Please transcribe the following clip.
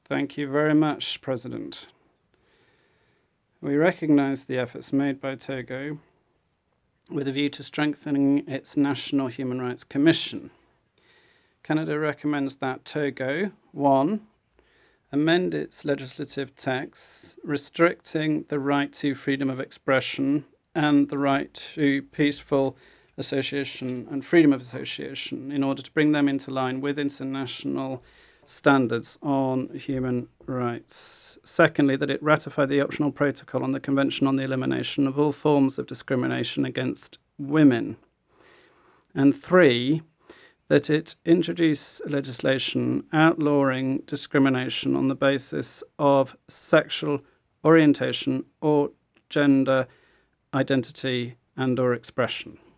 Thank you very much, President. We recognise the efforts made by Togo with a view to strengthening its National Human Rights Commission. Canada recommends that Togo, 1. Amend its legislative texts restricting the right to freedom of expression and the right to peaceful association and freedom of association in order to bring them into line with international standards on human rights. Secondly, that it ratify the optional protocol on the Convention on the Elimination of All Forms of Discrimination against Women. And 3, that it introduce legislation outlawing discrimination on the basis of sexual orientation or gender identity and or expression.